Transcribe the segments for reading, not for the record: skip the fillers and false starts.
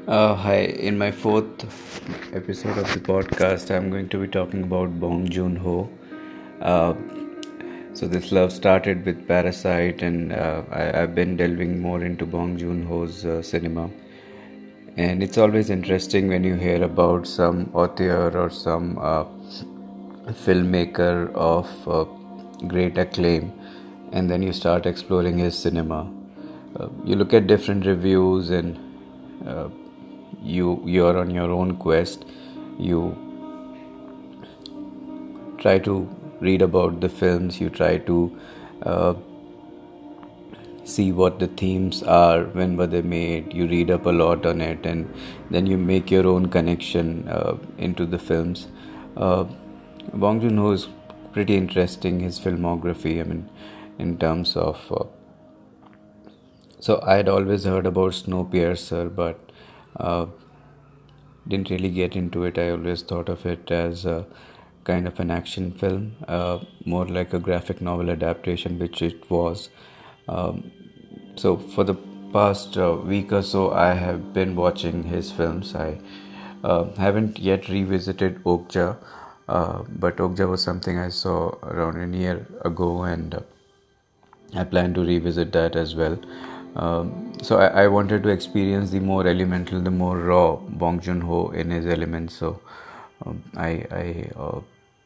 Hi, in my fourth episode of the podcast, I'm going to be talking about Bong Joon-ho. Uh, so this love started with Parasite, and I've been delving more into Bong Joon-ho's cinema. And it's always interesting when you hear about some author or some filmmaker of great acclaim, and then you start exploring his cinema. You look at different reviews, and uh, you're on your own quest. You try to read about the films. You try to uh, see what the themes are, when were they made. You read up a lot on it, and then you make your own connection into the films. uh, Bong Joon-ho is pretty interesting, his filmography. I mean, in terms of so I had always heard about Snowpiercer, but uh, didn't really get into it. I always thought of it as a kind of an action film, more like a graphic novel adaptation, which it was. So for the past week or so, I have been watching his films. I haven't yet revisited Okja, but Okja was something I saw around a year ago, and I plan to revisit that as well. So I wanted to experience the more elemental, the more raw Bong Joon-ho in his elements. So I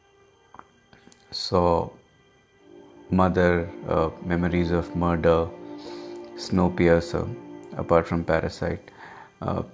saw Mother, Memories of Murder, Snowpiercer, apart from Parasite. Uh,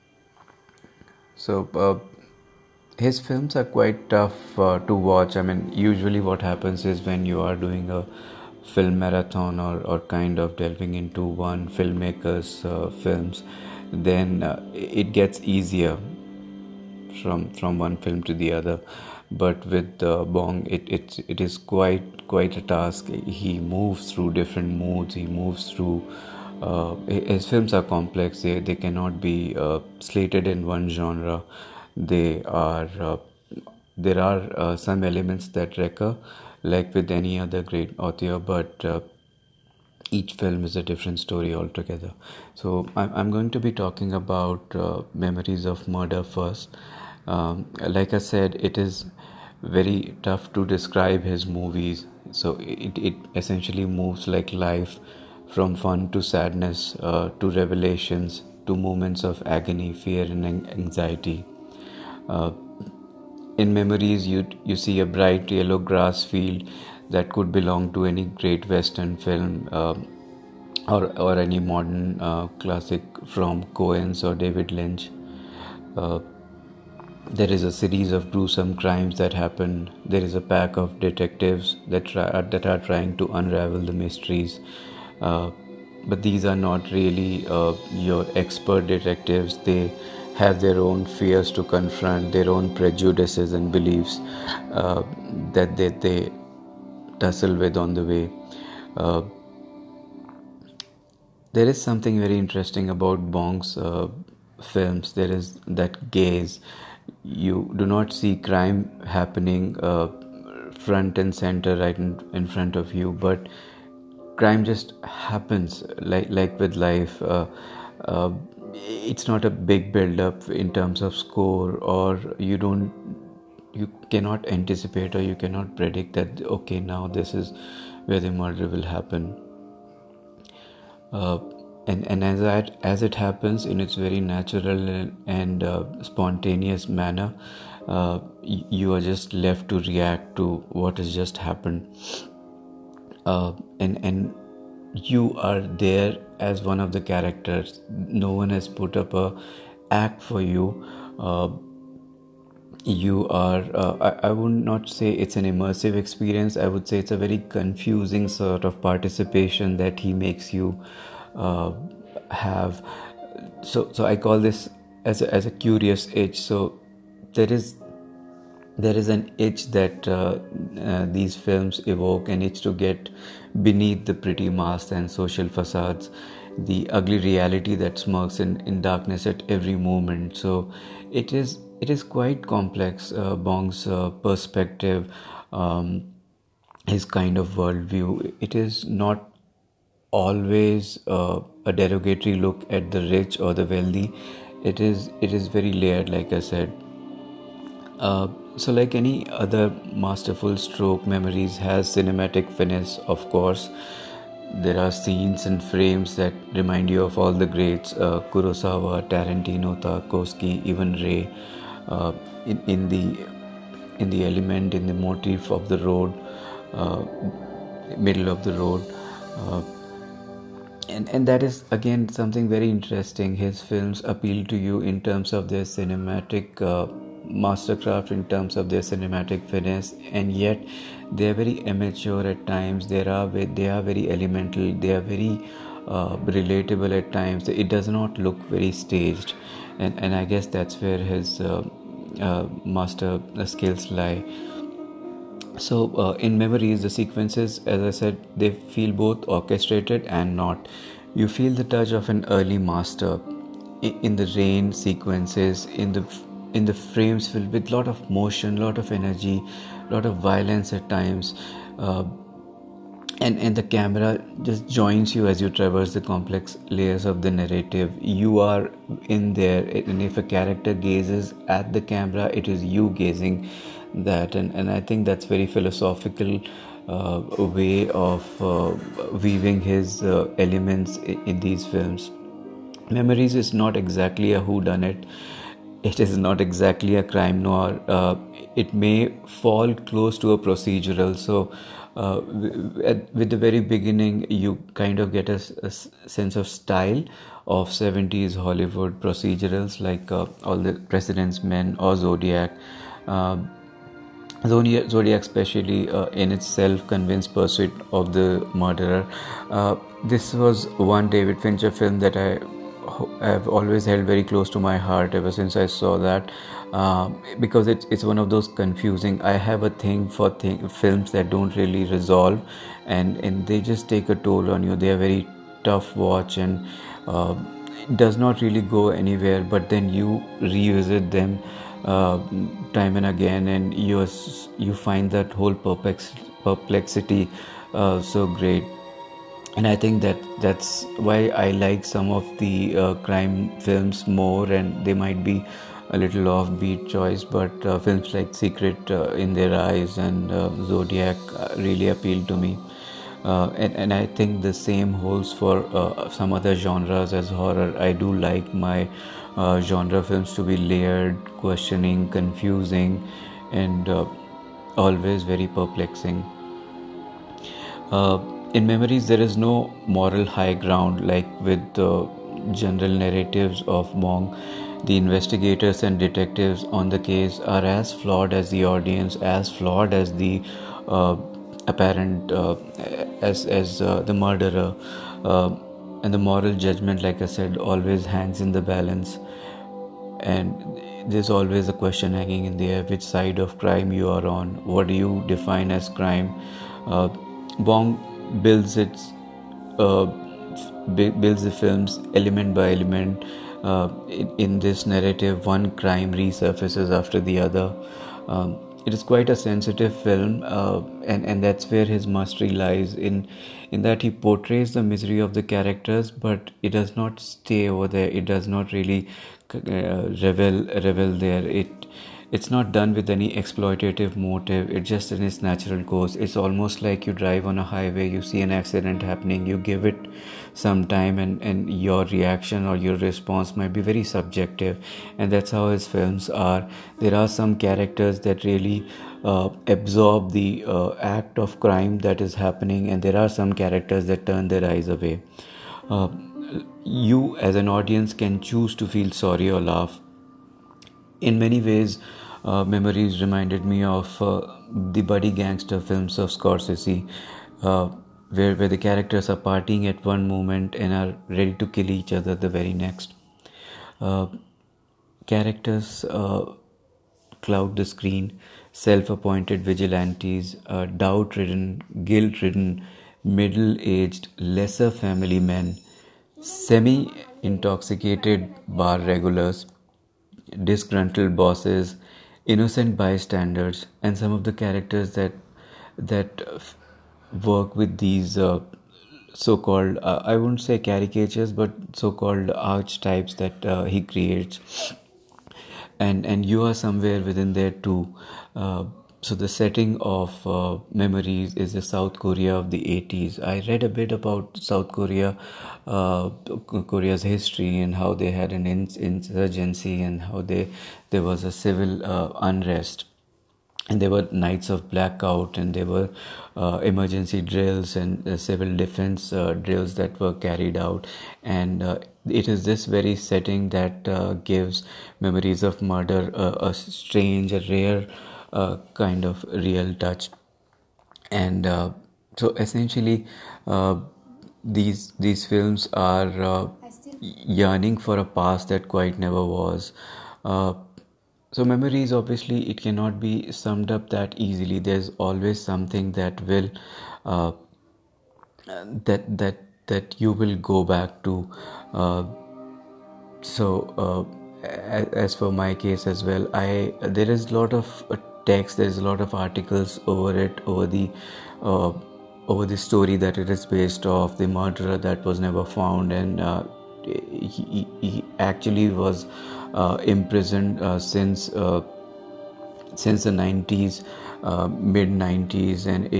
so his films are quite tough to watch. I mean, usually what happens is when you are doing a film marathon, or kind of delving into one filmmaker's films, then it gets easier from one film to the other. But with Bong, it is quite a task. He moves through different moods. He moves through. His films are complex. They cannot be slated in one genre. They are there are some elements that recur, like with any other great author, but each film is a different story altogether. So I'm going to be talking about Memories of Murder first. Like I said, it is very tough to describe his movies. So it essentially moves like life, from fun to sadness, to revelations, to moments of agony, fear, and anxiety. Uh, in Memories, you see a bright yellow grass field that could belong to any great Western film, or any modern classic from Coen's or David Lynch. Uh, there is a series of gruesome crimes that happen. There is a pack of detectives that are trying to unravel the mysteries. Uh, but these are not really your expert detectives. They have their own fears to confront, their own prejudices and beliefs that they tussle with on the way. Uh, there is something very interesting about Bong's films. There is that gaze. You do not see crime happening front and center, right in front of you, but crime just happens, like with life. Uh, it's not a big build up in terms of score, or you cannot anticipate, or you cannot predict that okay, now this is where the murder will happen. uh, and as it happens in its very natural and spontaneous manner, you are just left to react to what has just happened. And you are there as one of the characters. No one has put up a act for you. You are I would not say it's an immersive experience. I would say it's a very confusing sort of participation that he makes you uh, have. So I call this as a curious itch. So there is there is an itch that these films evoke, an itch to get beneath the pretty masks and social facades, the ugly reality that smirks in darkness at every moment. So it is quite complex. Bong's perspective, his kind of worldview, it is not always a derogatory look at the rich or the wealthy. It is very layered, like I said. So, like any other masterful stroke, Memories has cinematic finesse, of course. There are scenes and frames that remind you of all the greats, Kurosawa, Tarantino, Tarkovsky, even Ray, uh, in the element, in the motif of the road, uh, middle of the road. Uh, and that is again something very interesting. His films appeal to you in terms of their cinematic mastercraft, in terms of their cinematic finesse, and yet they are very immature at times. They are very elemental. They are very relatable at times. It does not look very staged, and I guess that's where his master skills lie. So, in Memories, the sequences, as I said, they feel both orchestrated and not. You feel the touch of an early master in the rain sequences, in the frames filled with lot of motion, lot of energy, lot of violence at times. Uh, and the camera just joins you as you traverse the complex layers of the narrative. You are in there, and if a character gazes at the camera, it is you gazing that. And I think that's very philosophical way of weaving his elements in these films. Memories is not exactly a whodunit. It is not exactly a crime noir. It may fall close to a procedural. So, with the very beginning, you kind of get a sense of style of 70s Hollywood procedurals like All the President's Men or Zodiac. Uh, Zodiac, especially in its self-convinced pursuit of the murderer. This was one David Fincher film that I have always held very close to my heart ever since I saw that, because it's one of those confusing. I have a thing for films that don't really resolve, and they just take a toll on you. They are very tough watch, and uh, it does not really go anywhere. But then you revisit them uh, time and again, and you find that whole perplexity so great. And I think that's why I like some of the crime films more, and they might be a little offbeat choice, but films like Secret in Their Eyes and Zodiac really appeal to me. And I think the same holds for some other genres as horror. I do like my genre films to be layered, questioning, confusing, and always very perplexing. Uh, in Memories, there is no moral high ground like with the general narratives of Wong. The investigators and detectives on the case are as flawed as the audience, as flawed as the uh, apparent as the murderer, uh, and the moral judgment, like I said, always hangs in the balance. And there's always a question hanging in the air: which side of crime you are on? What do you define as crime? uh, Bong builds its uh, builds the films element by element. In this narrative, one crime resurfaces after the other. It is quite a sensitive film, and that's where his mastery lies, in that he portrays the misery of the characters, but it does not stay over there. It does not really revel there. It's not done with any exploitative motive. It's just in its natural course. It's almost like you drive on a highway, you see an accident happening, you give it some time, and your reaction or your response might be very subjective. And that's how his films are. There are some characters that really absorb the act of crime that is happening, and there are some characters that turn their eyes away. uh, you as an audience can choose to feel sorry or laugh. In many ways, Memories reminded me of the buddy gangster films of Scorsese, uh, where the characters are partying at one moment and are ready to kill each other the very next. Uh, Characters cloud the screen: self appointed vigilantes, doubt ridden, guilt ridden, middle aged, lesser family men, semi intoxicated bar regulars, disgruntled bosses, innocent bystanders, and some of the characters that work with these so-called, I wouldn't say caricatures, but so-called archetypes that he creates, and you are somewhere within there too. So the setting of Memories is the South Korea of the 80s. I read a bit about South Korea, uh, Korea's history, and how they had an insurgency, and how there was a civil unrest, and there were nights of blackout, and there were emergency drills and civil defense drills that were carried out. And it is this very setting that gives Memories of Murder a strange, a rare kind of real touch. And so essentially, uh, these films are yearning for a past that quite never was. uh, so Memories, obviously, it cannot be summed up that easily. There's always something that will uh, that you will go back to. uh, as for my case as well, I there is a lot of text, there's a lot of articles over it, uh, over the story that it is based off, the murderer that was never found. And he actually was imprisoned since the 90s, mid 90s, and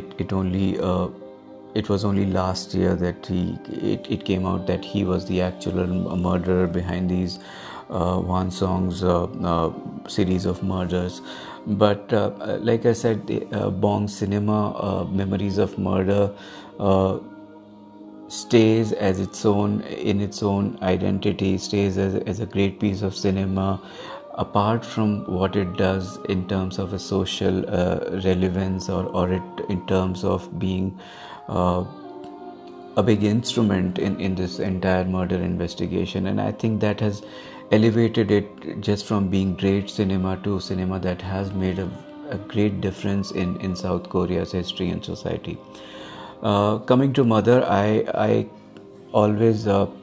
it was only last year that it came out that he was the actual murderer behind these Wan Song's series of murders. But like I said, Bong cinema, Memories of Murder, stays as its own, in its own identity, stays as a great piece of cinema, apart from what it does in terms of a social relevance, or it in terms of being uh, a big instrument in this entire murder investigation. And I think that has elevated it just from being great cinema to cinema that has made a great difference in South Korea's history and society. Coming to Mother, I always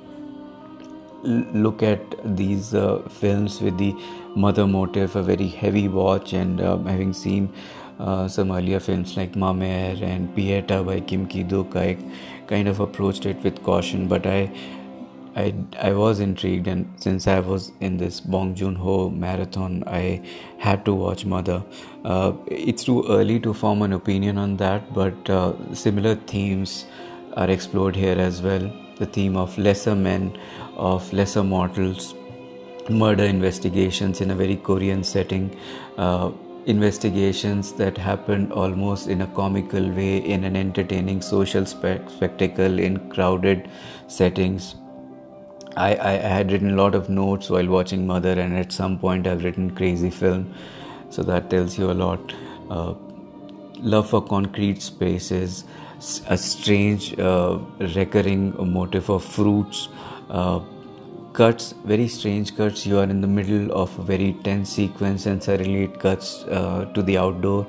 look at these films with the mother motive, a very heavy watch. And having seen some earlier films like Mamer and Pieta by Kim Ki-duk, I kind of approached it with caution. But I was intrigued, and since I was in this Bong Joon-ho marathon, I had to watch Mother. It's too early to form an opinion on that, but similar themes are explored here as well. The theme of lesser men, of lesser mortals, murder investigations in a very Korean setting, investigations that happened almost in a comical way, in an entertaining social spectacle, in crowded settings. I had written a lot of notes while watching Mother, and at some point I've written crazy film, so that tells you a lot. Uh, Love for concrete spaces, a strange recurring motive of fruits, uh, cuts, very strange cuts. You are in the middle of a very tense sequence, and suddenly it cuts to the outdoor.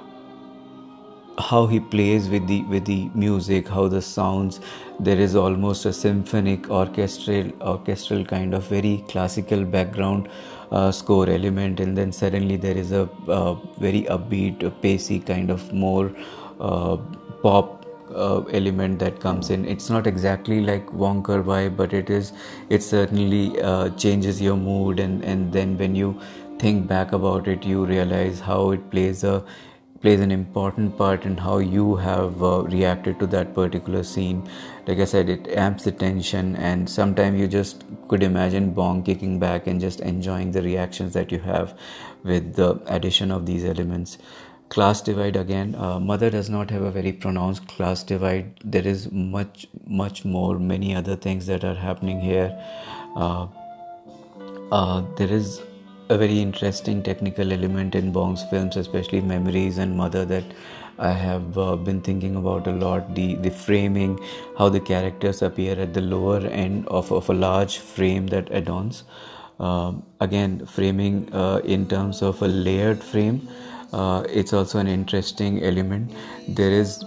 How he plays with the music, how the sounds, there is almost a symphonic orchestral kind of very classical background score element, and then suddenly there is a very upbeat, pacey kind of more pop element that comes in. It's not exactly like Wong Kar-wai, but it certainly changes your mood. And then when you think back about it, you realize how it plays an important part in how you have reacted to that particular scene. Like I said, it amps the tension, and sometimes you just could imagine Bong kicking back and just enjoying the reactions that you have with the addition of these elements. Class divide again. Mother does not have a very pronounced class divide. There is much more, many other things that are happening here. Uh, there is a very interesting technical element in Bong's films, especially Memories and Mother, that I have been thinking about a lot. The framing, how the characters appear at the lower end of a large frame that adorns. Again, framing in terms of a layered frame, it's also an interesting element. There is,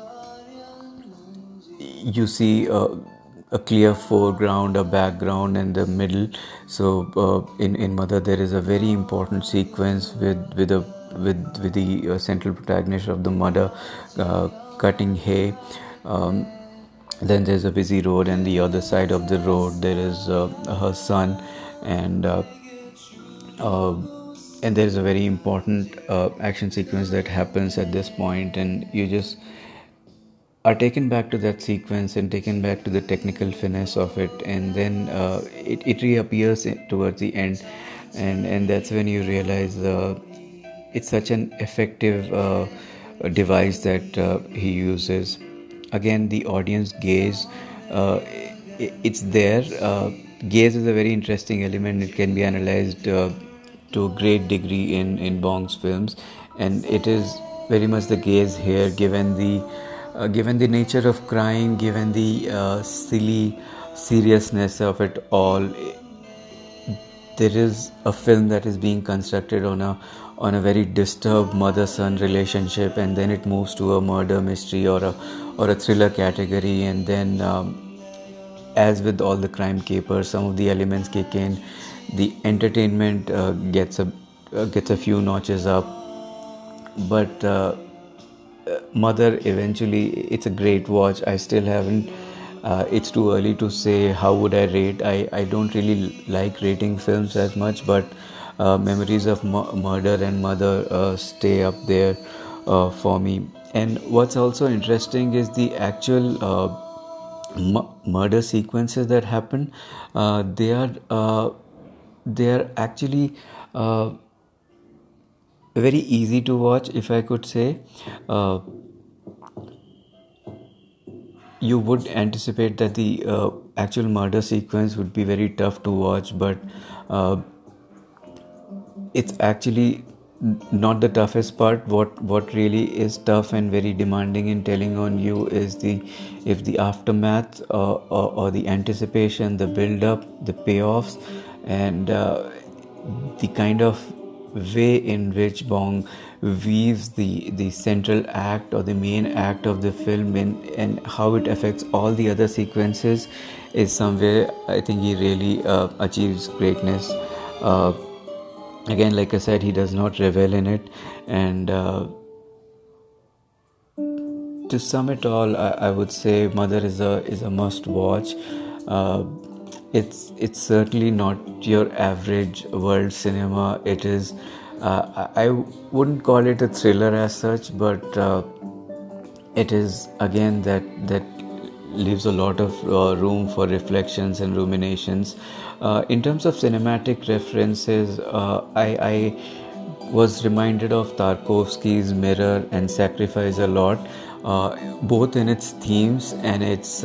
you see a clear foreground, a background, and the middle. So in Mother, there is a very important sequence with the central protagonist of the mother cutting hay. Then there's a busy road, and the other side of the road there is her son, and uh, and there is a very important action sequence that happens at this point, and you just are taken back to that sequence and taken back to the technical finesse of it, and then it reappears towards the end, and that's when you realize it's such an effective device that he uses. Again, the audience gaze, it's there. Gaze is a very interesting element. It can be analyzed to a great degree in Bong's films, and it is very much the gaze here, given the nature of crime, given the silly seriousness of it all. There is a film that is being constructed on a very disturbed mother-son relationship, and then it moves to a murder mystery or a thriller category, and then as with all the crime capers, some of the elements kick in. The entertainment gets a few notches up, but Mother, eventually, it's a great watch. I still haven't. It's too early to say how would I rate. I don't really like rating films as much, but Memories of Murder and Mother stay up there for me. And what's also interesting is the actual murder sequences that happen. They are actually very easy to watch, if I could say. Uh, you would anticipate that the actual murder sequence would be very tough to watch, but uh, it's actually not the toughest part. What really is tough and very demanding in telling on you is the aftermath, or the anticipation, the build up, the payoffs, and the kind of way in which Bong weaves the central act or the main act of the film in, and how it affects all the other sequences, is somewhere I think he really achieves greatness. Uh, Again, like I said, he does not revel in it, and to sum it all, I would say Mother is a must watch. Uh, it's certainly not your average world cinema. It is. I wouldn't call it a thriller as such, but it is again that leaves a lot of room for reflections and ruminations. In terms of cinematic references, I was reminded of Tarkovsky's Mirror and Sacrifice a lot, both in its themes and its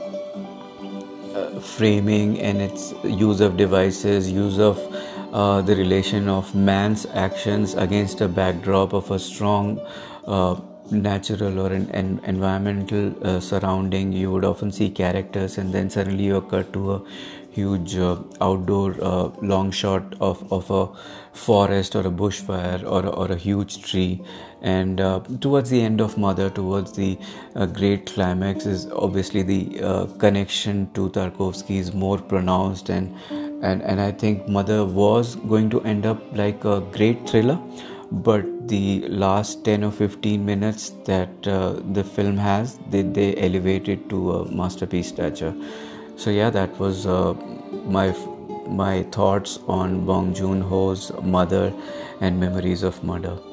framing and its use of devices, use of the relation of man's actions against a backdrop of a strong natural or an environmental surrounding. You would often see characters, and then suddenly you occur to a huge outdoor long shot of a forest or a bushfire or a huge tree. And towards the end of Mother, towards the great climax, is obviously the connection to Tarkovsky is more pronounced, and I think Mother was going to end up like a great thriller, but the last 10 or 15 minutes that the film has, they elevate it to a masterpiece stature. So yeah, that was my thoughts on Bong Joon-ho's Mother and Memories of Murder.